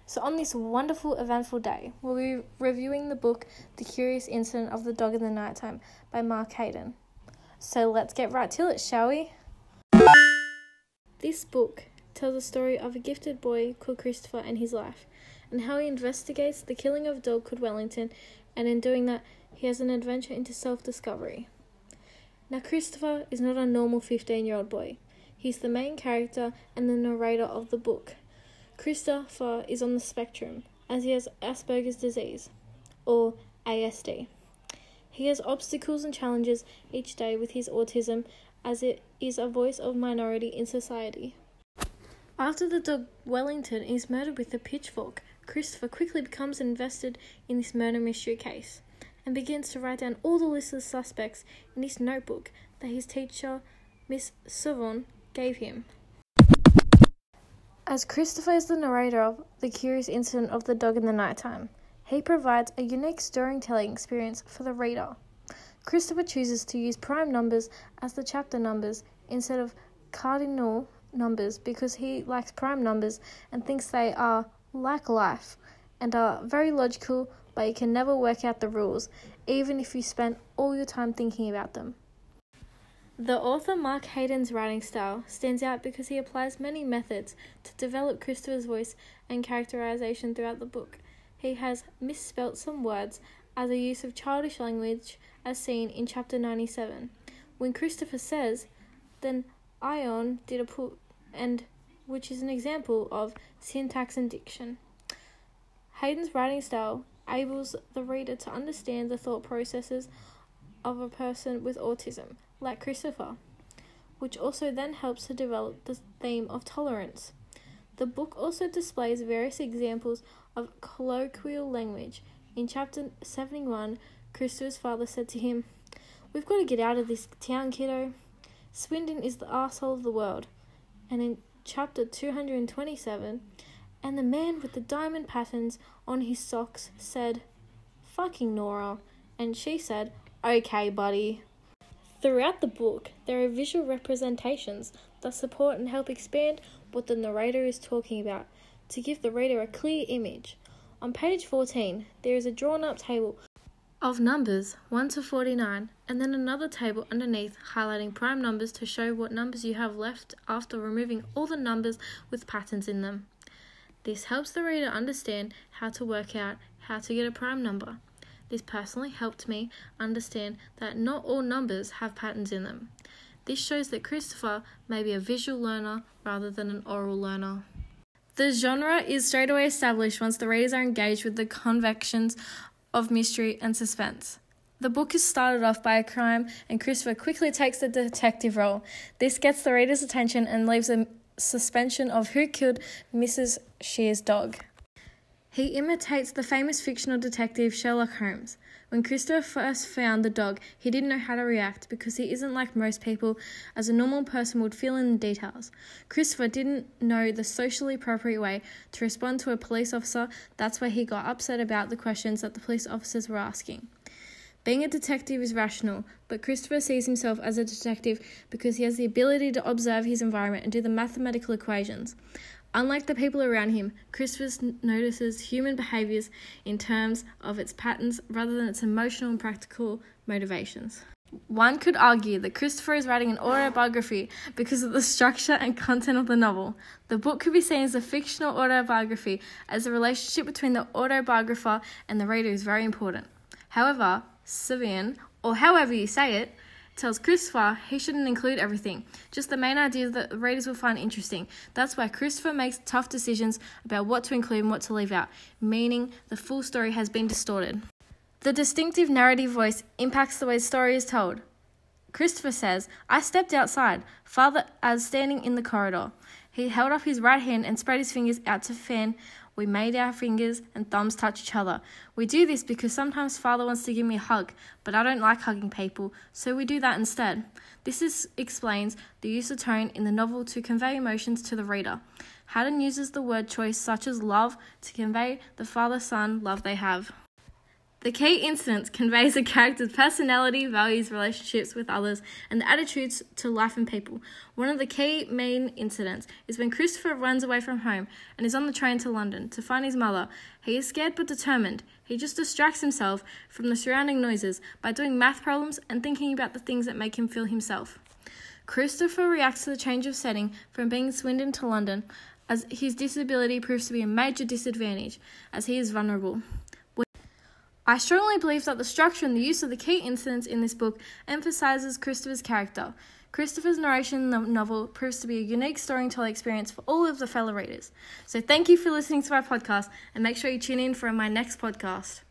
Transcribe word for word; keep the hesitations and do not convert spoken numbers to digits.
So on this wonderful, eventful day, we'll be reviewing the book The Curious Incident of the Dog in the Nighttime by Mark Haydon. So let's get right to it, shall we? This book tells the story of a gifted boy called Christopher and his life, and how he investigates the killing of a dog called Wellington, and in doing that, he has an adventure into self-discovery. Now, Christopher is not a normal fifteen-year-old boy. He's the main character and the narrator of the book. Christopher is on the spectrum, as he has Asperger's disease, or A S D. He has obstacles and challenges each day with his autism, as it is a voice of minority in society. After the dog Wellington is murdered with a pitchfork, Christopher quickly becomes invested in this murder mystery case, and begins to write down all the lists of suspects in his notebook that his teacher, Miss Savon, gave him. As Christopher is the narrator of The Curious Incident of the Dog in the Nighttime, he provides a unique storytelling experience for the reader. Christopher chooses to use prime numbers as the chapter numbers instead of cardinal numbers because he likes prime numbers and thinks they are like life and are very logical, but you can never work out the rules, even if you spend all your time thinking about them. The author Mark Haydon's writing style stands out because he applies many methods to develop Christopher's voice and characterization throughout the book. He has misspelt some words as a use of childish language as seen in chapter ninety-seven. When Christopher says, then Ion did a put, and which is an example of syntax and diction. Haydon's writing style enables the reader to understand the thought processes of a person with autism, like Christopher, which also then helps to develop the theme of tolerance. The book also displays various examples of colloquial language. In chapter seventy-one, Christopher's father said to him, "We've got to get out of this town, kiddo. Swindon is the arsehole of the world." And in chapter two hundred twenty-seven, and the man with the diamond patterns on his socks said, "Fucking Nora," and she said, "Okay, buddy." Throughout the book, there are visual representations that support and help expand what the narrator is talking about, to give the reader a clear image. On page fourteen, there is a drawn-up table of numbers one to forty-nine, and then another table underneath highlighting prime numbers to show what numbers you have left after removing all the numbers with patterns in them. This helps the reader understand how to work out how to get a prime number. This personally helped me understand that not all numbers have patterns in them. This shows that Christopher may be a visual learner rather than an oral learner. The genre is straight away established once the readers are engaged with the convections of mystery and suspense. The book is started off by a crime, and Christopher quickly takes the detective role. This gets the reader's attention and leaves a suspension of who killed Missus Shear's dog. He imitates the famous fictional detective Sherlock Holmes. When Christopher first found the dog, he didn't know how to react because he isn't like most people, as a normal person would fill in the details. Christopher didn't know the socially appropriate way to respond to a police officer. That's why he got upset about the questions that the police officers were asking. Being a detective is rational, but Christopher sees himself as a detective because he has the ability to observe his environment and do the mathematical equations. Unlike the people around him, Christopher notices human behaviours in terms of its patterns rather than its emotional and practical motivations. One could argue that Christopher is writing an autobiography because of the structure and content of the novel. The book could be seen as a fictional autobiography, as the relationship between the autobiographer and the reader is very important. However, Savon, or however you say it, tells Christopher he shouldn't include everything, just the main ideas that the readers will find interesting. That's why Christopher makes tough decisions about what to include and what to leave out, meaning the full story has been distorted. The distinctive narrative voice impacts the way the story is told. Christopher says, "I stepped outside, father as standing in the corridor. He held up his right hand and spread his fingers out to fan. We made our fingers and thumbs touch each other. We do this because sometimes father wants to give me a hug, but I don't like hugging people, so we do that instead." This is, explains the use of tone in the novel to convey emotions to the reader. Haydon uses the word choice such as love to convey the father-son love they have. The key incident conveys a character's personality, values, relationships with others, and the attitudes to life and people. One of the key main incidents is when Christopher runs away from home and is on the train to London to find his mother. He is scared but determined. He just distracts himself from the surrounding noises by doing math problems and thinking about the things that make him feel himself. Christopher reacts to the change of setting from being in Swindon to London, as his disability proves to be a major disadvantage, as he is vulnerable. I strongly believe that the structure and the use of the key incidents in this book emphasises Christopher's character. Christopher's narration in the novel proves to be a unique storytelling experience for all of the fellow readers. So thank you for listening to my podcast, and make sure you tune in for my next podcast.